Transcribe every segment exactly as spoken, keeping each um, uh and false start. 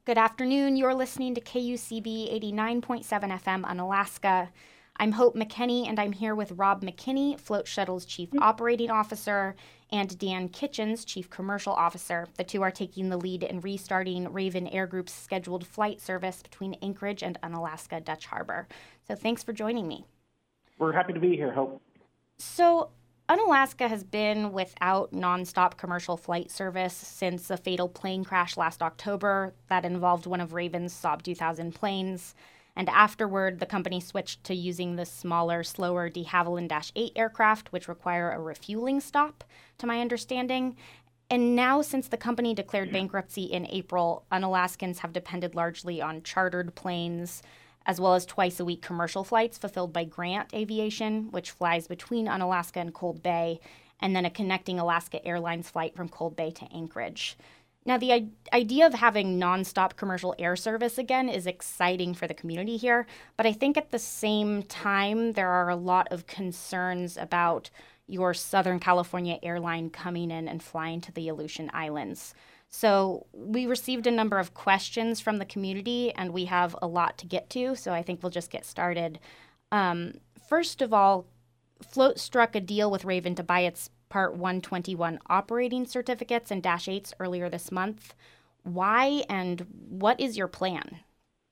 Good afternoon. You're listening to K U C B eighty-nine point seven F M Unalaska. I'm Hope McKinney, and I'm here with Rob McKinney, Float Shuttle's Chief Operating Officer, and Dan Kitchens, Chief Commercial Officer. The two are taking the lead in restarting Raven Air Group's scheduled flight service between Anchorage and Unalaska Dutch Harbor. So thanks for joining me. We're happy to be here, Hope. So Unalaska has been without nonstop commercial flight service since a fatal plane crash last October that involved one of Raven's Saab two thousand planes. And afterward, the company switched to using the smaller, slower de Havilland Dash eight aircraft, which require a refueling stop, to my understanding. And now, since the company declared bankruptcy in April, Unalaskans have depended largely on chartered planes, as well as twice-a-week commercial flights fulfilled by Grant Aviation, which flies between Unalaska and Cold Bay, and then a connecting Alaska Airlines flight from Cold Bay to Anchorage. Now, the I- idea of having nonstop commercial air service again is exciting for the community here, but I think at the same time there are a lot of concerns about your Southern California airline coming in and flying to the Aleutian Islands. So we received a number of questions from the community, and we have a lot to get to, so I think we'll just get started. Um, first of all, Float struck a deal with Raven to buy its Part one twenty-one operating certificates and Dash eights earlier this month. Why, and what is your plan?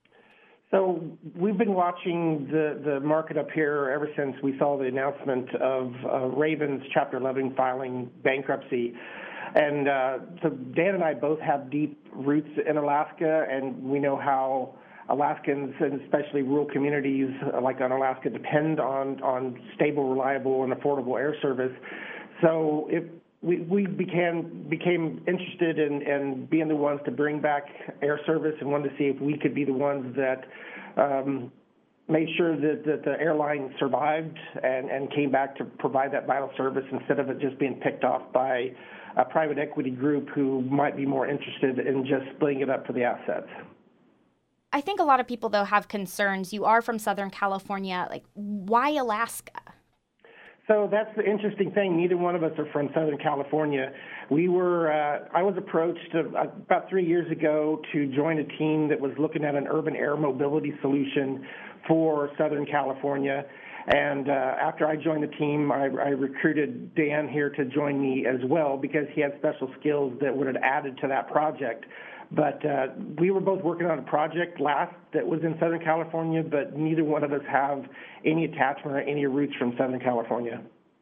So we've been watching the, the market up here ever since we saw the announcement of uh, Raven's Chapter eleven filing bankruptcy. And uh, so Dan and I both have deep roots in Alaska, and we know how Alaskans, and especially rural communities like Unalaska, depend on, on stable, reliable, and affordable air service. So if we, we became became interested in, in being the ones to bring back air service and wanted to see if we could be the ones that um, made sure that, that the airline survived and, and came back to provide that vital service instead of it just being picked off by a private equity group who might be more interested in just splitting it up for the assets. I think a lot of people, though, have concerns. You are from Southern California. Like, why Alaska? So that's the interesting thing. Neither one of us are from Southern California. We were, uh, I was approached uh, about three years ago to join a team that was looking at an urban air mobility solution for Southern California. And uh, after I joined the team, I, I recruited Dan here to join me as well because he had special skills that would have added to that project. But uh, we were both working on a project last that was in Southern California, but neither one of us have any attachment or any roots from Southern California.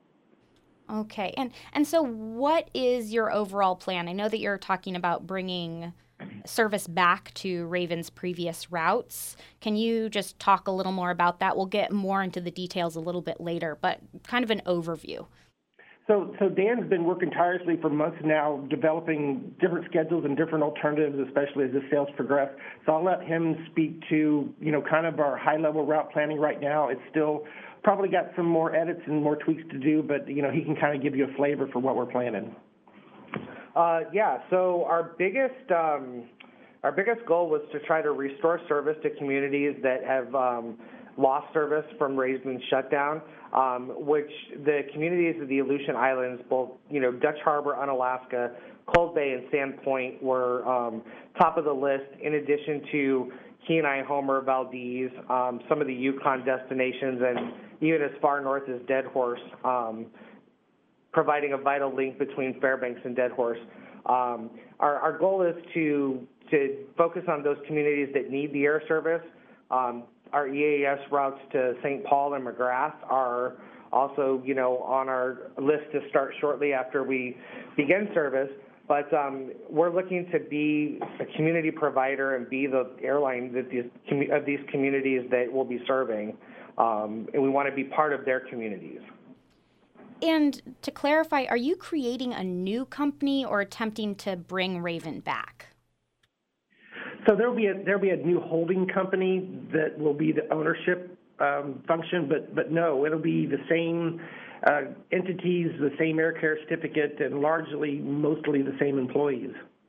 Okay. And and so what is your overall plan? I know that you're talking about bringing service back to Raven's previous routes. Can you just talk a little more about that? We'll get more into the details a little bit later, but kind of an overview. So, so Dan's been working tirelessly for months now, developing different schedules and different alternatives, especially as the sales progress. So I'll let him speak to, you know, kind of our high-level route planning right now. It's still probably got some more edits and more tweaks to do, but, you know, he can kind of give you a flavor for what we're planning. Uh, yeah, so our biggest um, our biggest goal was to try to restore service to communities that have um, lost service from Raven's shutdown, um, which the communities of the Aleutian Islands, both, you know, Dutch Harbor, Unalaska, Cold Bay, and Sandpoint were um, top of the list, in addition to Kenai, Homer, Valdez, um, some of the Yukon destinations, and even as far north as Dead Horse, um, providing a vital link between Fairbanks and Dead Horse. Um, our, our goal is to to focus on those communities that need the air service. Um, our E A S routes to Saint Paul and McGrath are also, you know, on our list to start shortly after we begin service. But um, we're looking to be a community provider and be the airline that these of these communities that we'll be serving, um, and we want to be part of their communities. And to clarify, are you creating a new company or attempting to bring Raven back? So there'll be a there'll be a new holding company that will be the ownership um, function, but but no, it'll be the same uh, entities, the same air care certificate, and largely mostly the same employees.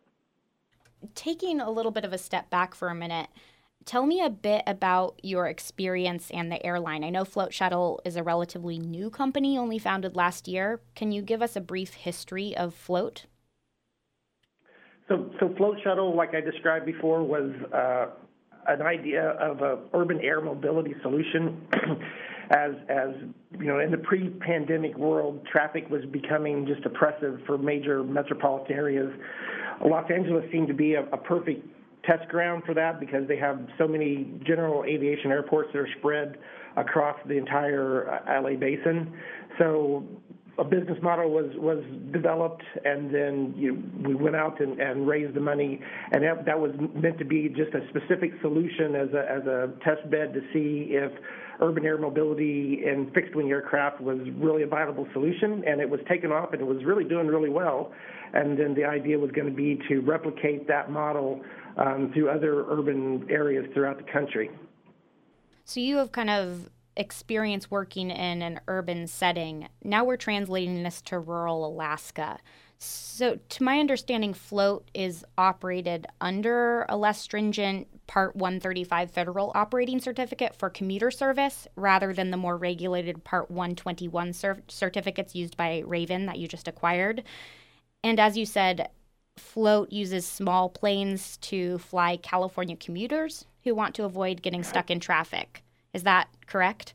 Taking a little bit of a step back for a minute, tell me a bit about your experience and the airline. I know Float Shuttle is a relatively new company, only founded last year. Can you give us a brief history of Float? So, so float shuttle, like I described before, was uh, an idea of a urban air mobility solution. as, as you know, in the pre-pandemic world, traffic was becoming just oppressive for major metropolitan areas. Los Angeles seemed to be a, a perfect test ground for that because they have so many general aviation airports that are spread across the entire L A basin. So a business model was, was developed, and then you, we went out and, and raised the money, and that, that was meant to be just a specific solution as a, as a test bed to see if urban air mobility and fixed-wing aircraft was really a viable solution, and it was taken off, and it was really doing really well. And then the idea was going to be to replicate that model um, through other urban areas throughout the country. So you have kind of experience working in an urban setting. Now we're translating this to rural Alaska. So to my understanding, Float is operated under a less stringent Part one thirty-five federal operating certificate for commuter service rather than the more regulated Part one twenty-one cer- certificates used by Raven that you just acquired. And as you said, Float uses small planes to fly California commuters who want to avoid getting stuck in traffic. Is that correct?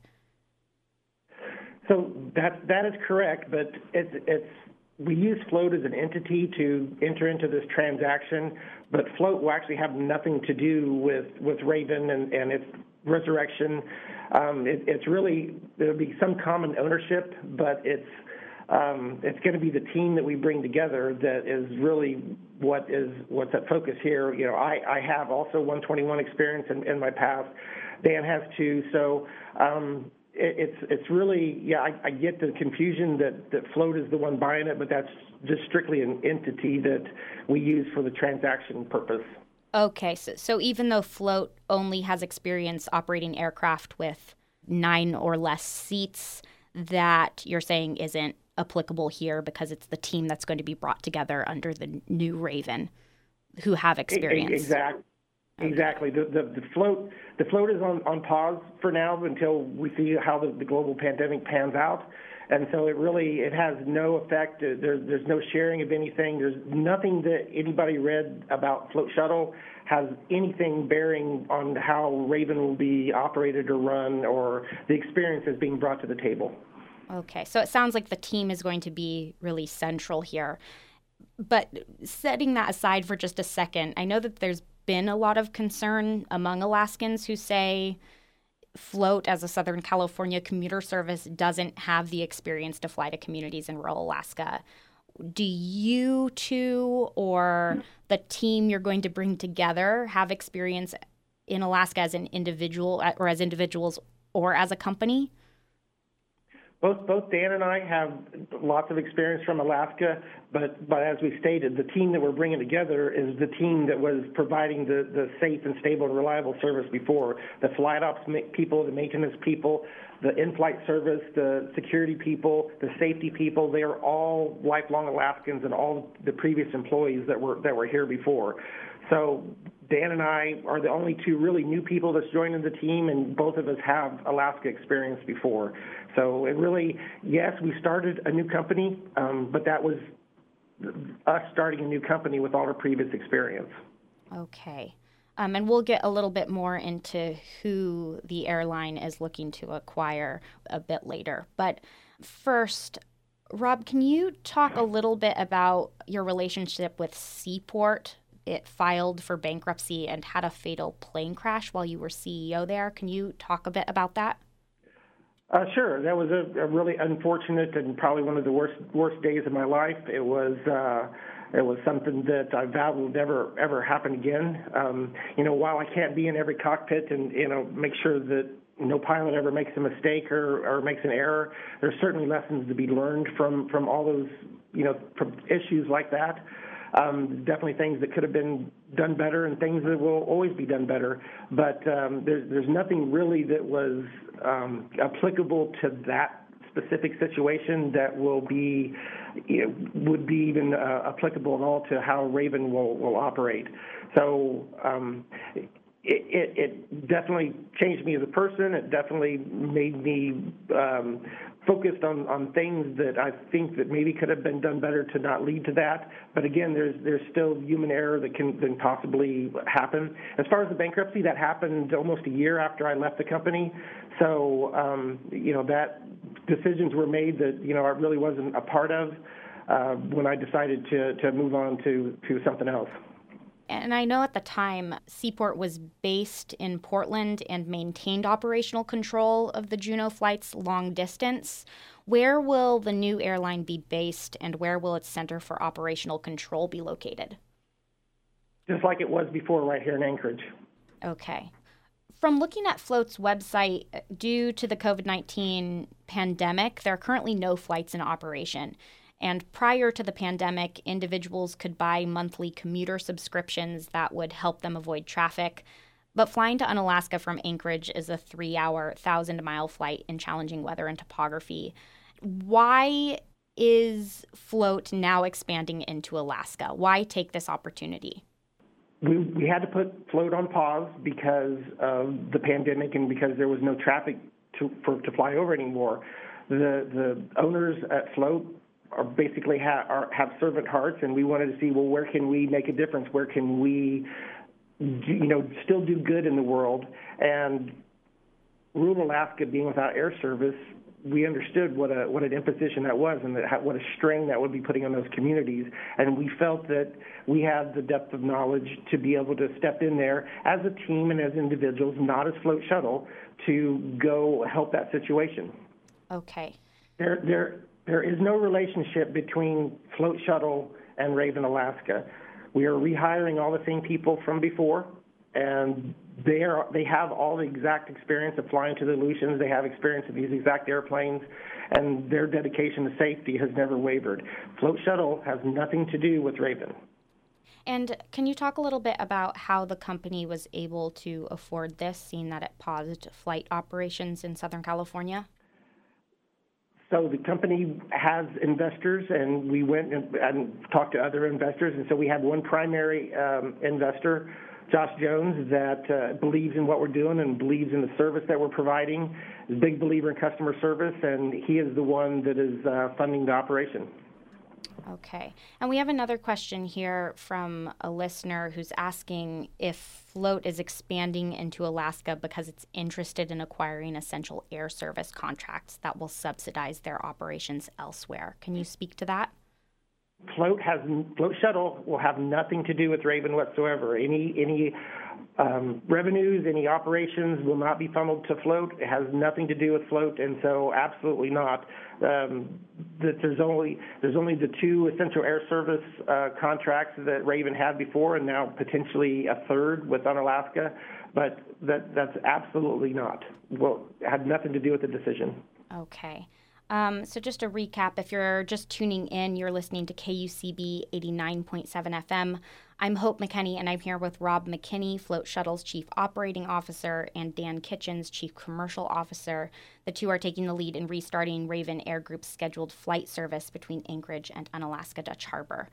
So that that is correct, but it's it's we use Float as an entity to enter into this transaction, but Float will actually have nothing to do with, with Raven and, and its resurrection. Um, it, it's really, there'll be some common ownership, but it's um, it's going to be the team that we bring together that is really what is what's at focus here. You know, I, I have also one twenty-one experience in, in my past. Dan has too. So um, it, it's it's really, yeah, I, I get the confusion that, that Float is the one buying it, but that's just strictly an entity that we use for the transaction purpose. Okay, so, so even though Float only has experience operating aircraft with nine or less seats, that you're saying isn't applicable here because it's the team that's going to be brought together under the new Raven who have experience. Exactly. Okay. Exactly. The, the the float the float is on, on pause for now until we see how the, the global pandemic pans out, and so it really it has no effect. There's there's no sharing of anything. There's nothing that anybody read about Float Shuttle has anything bearing on how Raven will be operated or run, or the experience is being brought to the table. Okay, so it sounds like the team is going to be really central here. But setting that aside for just a second, I know that there's been a lot of concern among Alaskans who say Float as a Southern California commuter service doesn't have the experience to fly to communities in rural Alaska. Do you two or the team you're going to bring together have experience in Alaska as an individual or as individuals or as a company? Both both Dan and I have lots of experience from Alaska, but, but as we stated, the team that we're bringing together is the team that was providing the, the safe and stable and reliable service before. The flight ops people, the maintenance people, the in-flight service, the security people, the safety people, they are all lifelong Alaskans and all the previous employees that were that were here before. So Dan and I are the only two really new people that's joining the team, and both of us have Alaska experience before. So it really, yes, we started a new company, um, but that was us starting a new company with all our previous experience. Okay. Um, and we'll get a little bit more into who the airline is looking to acquire a bit later. But first, Rob, can you talk a little bit about your relationship with Seaport? It filed for bankruptcy and had a fatal plane crash while you were C E O there. Can you talk a bit about that? Uh, sure. That was a, a really unfortunate and probably one of the worst worst days of my life. It was uh, it was something that I vowed would never ever happen again. Um, you know, while I can't be in every cockpit and you know make sure that no pilot ever makes a mistake or, or makes an error, there's certainly lessons to be learned from from all those you know from issues like that. Um, definitely things that could have been done better and things that will always be done better. But um, there's, there's nothing really that was um, applicable to that specific situation that will be, you know, would be even uh, applicable at all to how Raven will, will operate. So um, it, it, it definitely changed me as a person. It definitely made me um, focused on, on things that I think that maybe could have been done better to not lead to that. But again, there's there's still human error that can, can possibly happen. As far as the bankruptcy, that happened almost a year after I left the company. So, um, you know, that decisions were made that, you know, I really wasn't a part of uh, when I decided to, to move on to, to something else. And I know at the time, Seaport was based in Portland and maintained operational control of the Juneau flights long distance. Where will the new airline be based, and where will its Center for Operational Control be located? Just like it was before, right here in Anchorage. Okay. From looking at Float's website, due to the covid nineteen pandemic, there are currently no flights in operation. And prior to the pandemic, individuals could buy monthly commuter subscriptions that would help them avoid traffic. But flying to Unalaska from Anchorage is a three-hour, one thousand mile flight in challenging weather and topography. Why is Float now expanding into Alaska? Why take this opportunity? We, we had to put Float on pause because of the pandemic and because there was no traffic to, for, to fly over anymore. The, the owners at Float are basically ha- are, have servant hearts, and we wanted to see, well, where can we make a difference? Where can we, do, you know, still do good in the world? And rural Alaska being without air service, we understood what a what an imposition that was, and that, what a strain that would be putting on those communities. And we felt that we had the depth of knowledge to be able to step in there as a team and as individuals, not as Float Shuttle, to go help that situation. Okay. There, there. There is no relationship between Float Shuttle and Raven Alaska. We are rehiring all the same people from before, and they are they have all the exact experience of flying to the Aleutians. They have experience of these exact airplanes, and their dedication to safety has never wavered. Float Shuttle has nothing to do with Raven. And can you talk a little bit about how the company was able to afford this, seeing that it paused flight operations in Southern California? So the company has investors, and we went and, and talked to other investors. And so we have one primary um, investor, Josh Jones, that uh, believes in what we're doing and believes in the service that we're providing. He's a big believer in customer service, and he is the one that is uh, funding the operation. Okay. And we have another question here from a listener who's asking if Float is expanding into Alaska because it's interested in acquiring essential air service contracts that will subsidize their operations elsewhere. Can you speak to that? Float has Float Shuttle will have nothing to do with Raven whatsoever. Any any um, revenues, any operations will not be funneled to Float. It has nothing to do with Float, and so absolutely not. Um, that there's only there's only the two essential air service uh, contracts that Raven had before, and now potentially a third with Unalaska, but that that's absolutely not. Well, it had nothing to do with the decision. Okay. Um, so just to recap, if you're just tuning in, you're listening to K U C B eighty-nine point seven F M. I'm Hope McKinney, and I'm here with Rob McKinney, Float Shuttle's Chief Operating Officer, and Dan Kitchens, Chief Commercial Officer. The two are taking the lead in restarting Raven Air Group's scheduled flight service between Anchorage and Unalaska Dutch Harbor.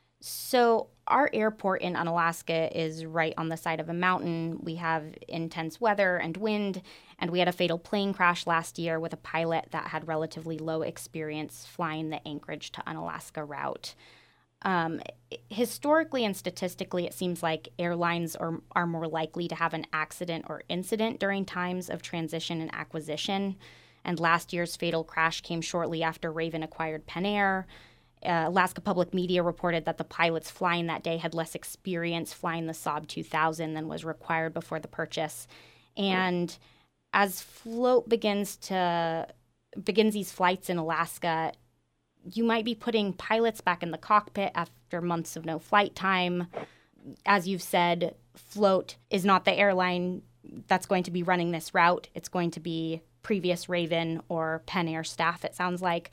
So our airport in Unalaska is right on the side of a mountain. We have intense weather and wind, and we had a fatal plane crash last year with a pilot that had relatively low experience flying the Anchorage to Unalaska route. Um, historically and statistically, it seems like airlines are, are more likely to have an accident or incident during times of transition and acquisition. And last year's fatal crash came shortly after Raven acquired Penn Air. Uh, Alaska Public Media reported that the pilots flying that day had less experience flying the Saab two thousand than was required before the purchase. And as Float begins to begins these flights in Alaska, you might be putting pilots back in the cockpit after months of no flight time. As you've said, Float is not the airline that's going to be running this route. It's going to be previous Raven or Penn Air staff, it sounds like.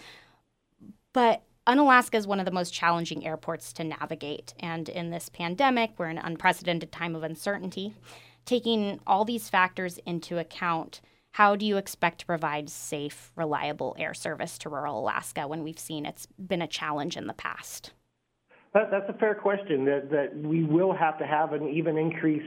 But Unalaska is one of the most challenging airports to navigate, and in this pandemic, we're in an unprecedented time of uncertainty. Taking all these factors into account, how do you expect to provide safe, reliable air service to rural Alaska when we've seen it's been a challenge in the past? That, that's a fair question, that, that we will have to have an even increased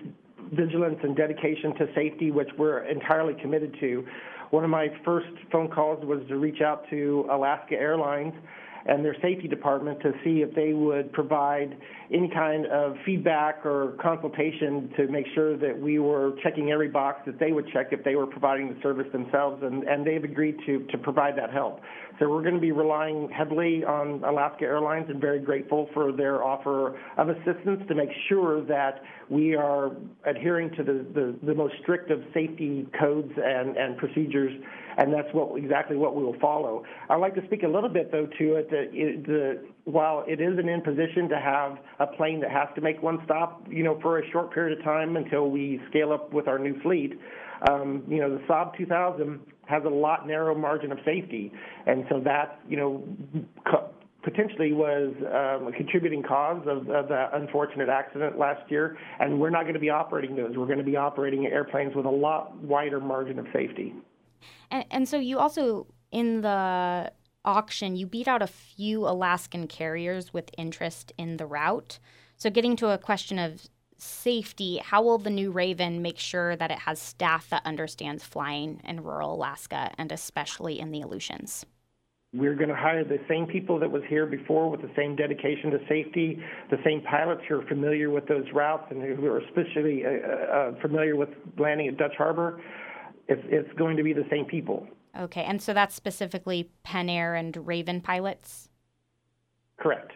vigilance and dedication to safety, which we're entirely committed to. One of my first phone calls was to reach out to Alaska Airlines and their safety department to see if they would provide any kind of feedback or consultation to make sure that we were checking every box that they would check if they were providing the service themselves, and, and they've agreed to, to provide that help. So we're going to be relying heavily on Alaska Airlines and very grateful for their offer of assistance to make sure that we are adhering to the, the, the most strict of safety codes and, and procedures, and that's what exactly what we will follow. I'd like to speak a little bit, though, to it that it, the, while it is an imposition to have a plane that has to make one stop, you know, for a short period of time until we scale up with our new fleet, um, you know, the Saab two thousand has a lot narrow margin of safety, and so that, you know, co- potentially was um, a contributing cause of, of that unfortunate accident last year, and we're not going to be operating those. We're going to be operating airplanes with a lot wider margin of safety. And, and so you also, in the auction, you beat out a few Alaskan carriers with interest in the route. So getting to a question of safety, how will the new Raven make sure that it has staff that understands flying in rural Alaska, and especially in the Aleutians? We're going to hire the same people that was here before with the same dedication to safety, the same pilots who are familiar with those routes and who are especially uh, uh, familiar with landing at Dutch Harbor. It's, it's going to be the same people. Okay, and so that's specifically Pen Air and Raven pilots? Correct.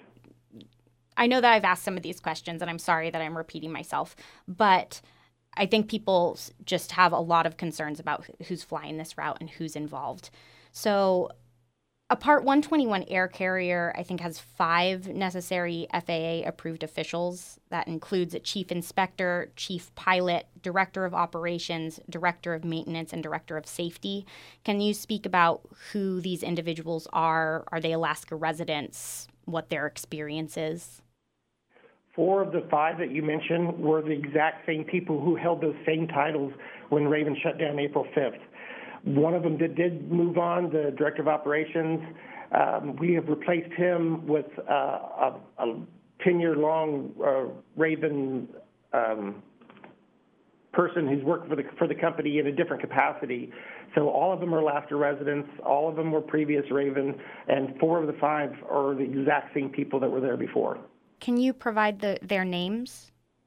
I know that I've asked some of these questions, and I'm sorry that I'm repeating myself, but I think people just have a lot of concerns about who's flying this route and who's involved. So a Part one twenty-one air carrier, I think, has five necessary F A A-approved officials. That includes a chief inspector, chief pilot, director of operations, director of maintenance, and director of safety. Can you speak about who these individuals are? Are they Alaska residents? What their experience is? Four of the five that you mentioned were the exact same people who held those same titles when Raven shut down April fifth. One of them did, did move on, the director of operations. Um, we have replaced him with uh, a, a ten-year-long uh, Raven um, person who's worked for the for the company in a different capacity. So all of them are Alaska residents. All of them were previous Raven, and four of the five are the exact same people that were there before. Can you provide the, their names?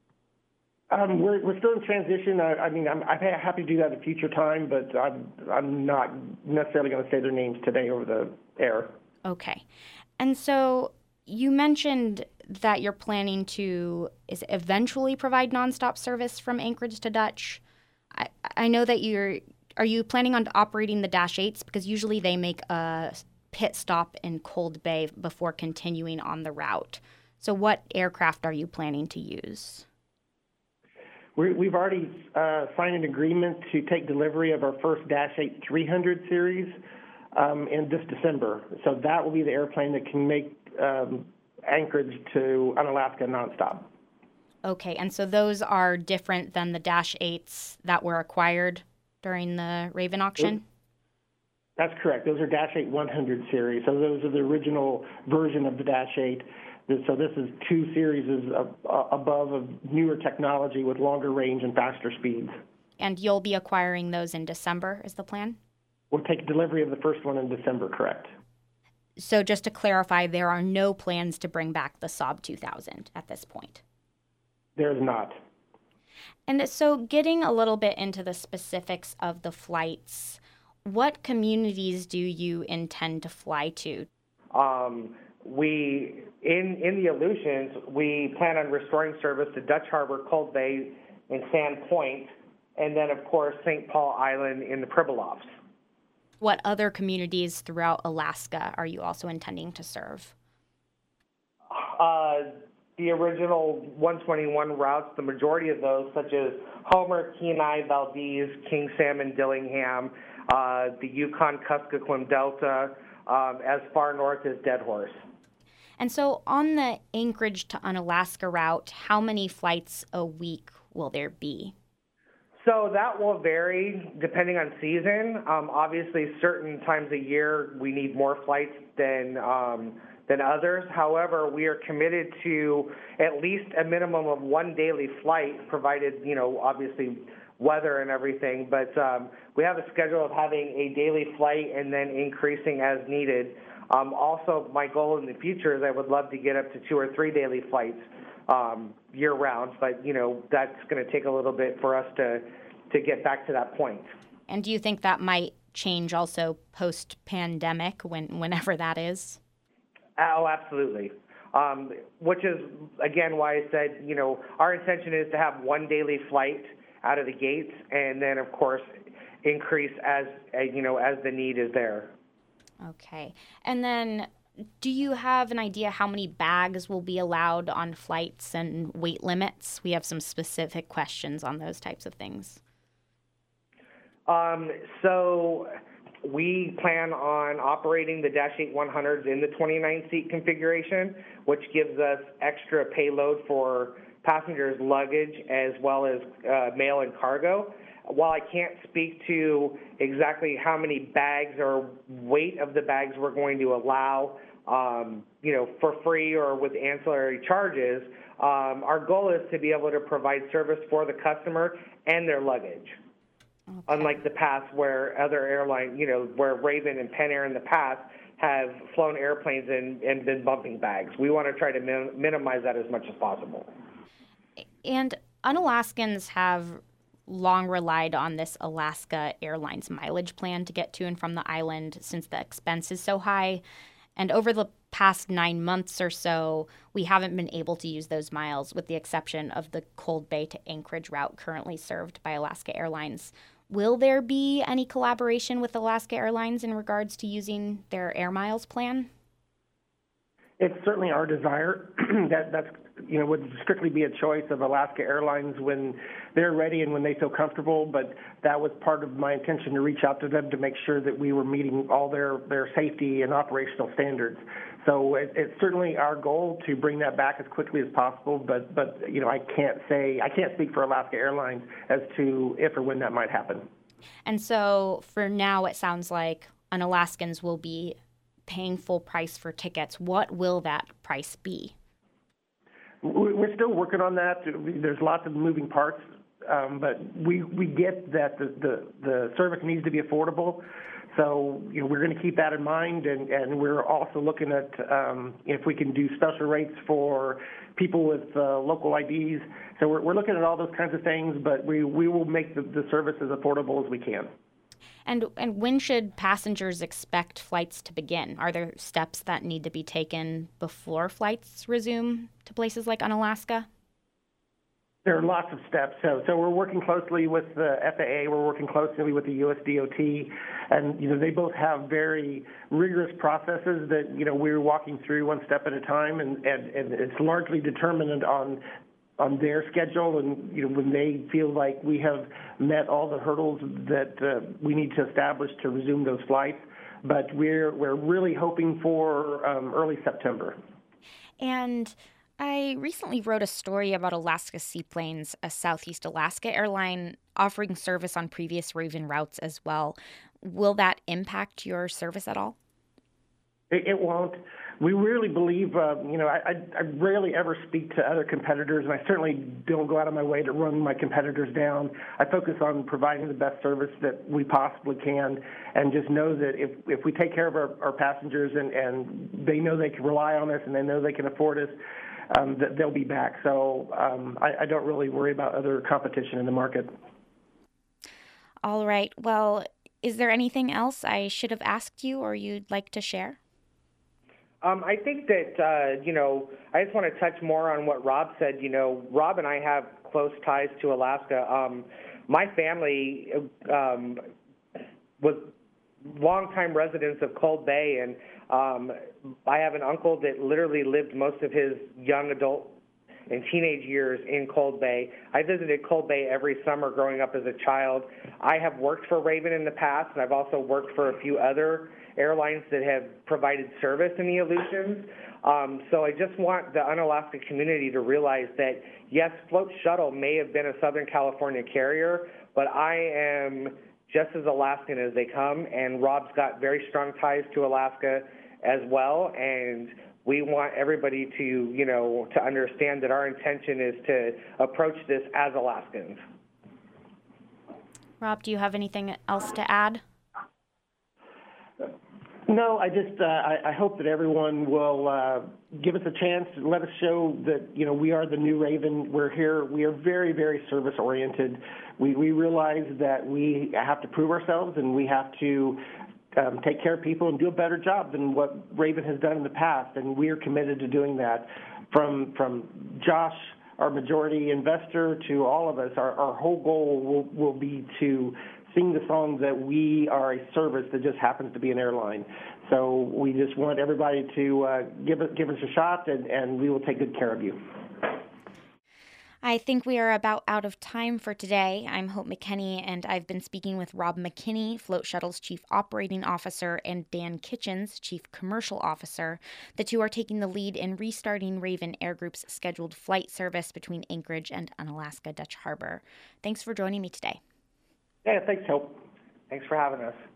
Um, we're, we're still in transition. I, I mean, I'm, I'm happy to do that at a future time, but I'm, I'm not necessarily going to say their names today over the air. Okay. And so you mentioned that you're planning to is it eventually provide nonstop service from Anchorage to Dutch. I, I know that you're, are you planning on operating the Dash eights? Because usually they make a pit stop in Cold Bay before continuing on the route. So what aircraft are you planning to use? We're, we've already uh, signed an agreement to take delivery of our first Dash eight three hundred series um, in this December. So that will be the airplane that can make um, Anchorage to Unalaska nonstop. Okay, and so those are different than the Dash eights that were acquired during the Raven auction? That's correct. Those are Dash eight one hundred series. So those are the original version of the Dash eight. So this is two series above of newer technology with longer range and faster speeds. And you'll be acquiring those in December, is the plan? We'll take delivery of the first one in December, correct. So just to clarify, there are no plans to bring back the Saab two thousand at this point? There's not. And so getting a little bit into the specifics of the flights, what communities do you intend to fly to? Um, we, in, in the Aleutians, we plan on restoring service to Dutch Harbor, Cold Bay, and Sand Point, and then, of course, Saint Paul Island in the Pribilofs. What other communities throughout Alaska are you also intending to serve? Uh, the original one twenty-one routes, the majority of those, such as Homer, Kenai, Valdez, King Salmon, Dillingham, uh, the Yukon Kuskokwim Delta, um, as far north as Dead Horse. And so on the Anchorage to Unalaska route, how many flights a week will there be? So that will vary depending on season. Um, obviously, certain times a year we need more flights than um, than others. However, we are committed to at least a minimum of one daily flight, provided, you know, obviously weather and everything. But um, we have a schedule of having a daily flight and then increasing as needed. Um, also, my goal in the future is I would love to get up to two or three daily flights um, year-round, but, you know, that's going to take a little bit for us to, to get back to that point. And do you think that might change also post-pandemic, when, whenever that is? Oh, absolutely. Um, which is, again, why I said, you know, our intention is to have one daily flight out of the gates and then, of course, increase as, uh, you know, as the need is there. Okay. And then do you have an idea how many bags will be allowed on flights and weight limits? We have some specific questions on those types of things. Um, so we plan on operating the Dash eight one hundreds in the twenty-nine seat configuration, which gives us extra payload for passengers' luggage as well as uh, mail and cargo. While I can't speak to exactly how many bags or weight of the bags we're going to allow, um, you know, for free or with ancillary charges, um, our goal is to be able to provide service for the customer and their luggage. Okay. Unlike the past where other airlines, you know, where Raven and Pen Air in the past have flown airplanes and, and been bumping bags. We want to try to min- minimize that as much as possible. And Unalaskans have long relied on this Alaska Airlines mileage plan to get to and from the island since the expense is so high. And over the past nine months or so, we haven't been able to use those miles with the exception of the Cold Bay to Anchorage route currently served by Alaska Airlines. Will there be any collaboration with Alaska Airlines in regards to using their Air Miles plan? It's certainly our desire. that that's you know would strictly be a choice of Alaska Airlines when they're ready and when they feel comfortable. But that was part of my intention to reach out to them to make sure that we were meeting all their, their safety and operational standards. So it, it's certainly our goal to bring that back as quickly as possible. But but you know I can't say I can't speak for Alaska Airlines as to if or when that might happen. And so for now, it sounds like Unalaskans will be paying full price for tickets. What will that price be? We're still working on that. There's lots of moving parts, um, but we we get that the, the, the service needs to be affordable. So you know, we're going to keep that in mind, and, and we're also looking at um, if we can do special rates for people with uh, local I Ds. So we're, we're looking at all those kinds of things, but we, we will make the, the service as affordable as we can. And and when should passengers expect flights to begin? Are there steps that need to be taken before flights resume to places like Unalaska? There are lots of steps. So, so we're working closely with the F A A. We're working closely with the U S D O T, and you know they both have very rigorous processes that you know we're walking through one step at a time, and, and, and it's largely determined on on their schedule, and you know when they feel like we have met all the hurdles that uh, we need to establish to resume those flights. But we're we're really hoping for um, early September. And I recently wrote a story about Alaska Seaplanes, a Southeast Alaska airline offering service on previous Raven routes as well. Will that impact your service at all? It, it won't. We really believe, uh, you know, I, I rarely ever speak to other competitors, and I certainly don't go out of my way to run my competitors down. I focus on providing the best service that we possibly can, and just know that if, if we take care of our, our passengers and, and they know they can rely on us and they know they can afford us, um, that they'll be back. So um, I, I don't really worry about other competition in the market. All right. Well, is there anything else I should have asked you or you'd like to share? Um, I think that, uh, you know, I just want to touch more on what Rob said. You know, Rob and I have close ties to Alaska. Um, my family um, was longtime residents of Cold Bay, and um, I have an uncle that literally lived most of his young adult and teenage years in Cold Bay. I visited Cold Bay every summer growing up as a child. I have worked for Raven in the past, and I've also worked for a few other airlines that have provided service in the Aleutians. Um, so I just want the Unalaska community to realize that, yes, Float Shuttle may have been a Southern California carrier, but I am just as Alaskan as they come, and Rob's got very strong ties to Alaska as well, and we want everybody to, you know, to understand that our intention is to approach this as Alaskans. Rob, do you have anything else to add? No, I just uh, I, I hope that everyone will uh, give us a chance to let us show that, you know, we are the new Raven. We're here. We are very, very service oriented. We we realize that we have to prove ourselves, and we have to um, take care of people and do a better job than what Raven has done in the past. And we are committed to doing that. From from Josh, our majority investor, to all of us, our, our whole goal will will be to sing the song that we are a service that just happens to be an airline. So we just want everybody to uh, give, it, give us a shot, and, and we will take good care of you. I think we are about out of time for today. I'm Hope McKinney, and I've been speaking with Rob McKinney, Float Shuttle's Chief Operating Officer, and Dan Kitchens, Chief Commercial Officer. The two are taking the lead in restarting Raven Air Group's scheduled flight service between Anchorage and Unalaska Dutch Harbor. Thanks for joining me today. Yeah, thanks, Hope. Thanks for having us.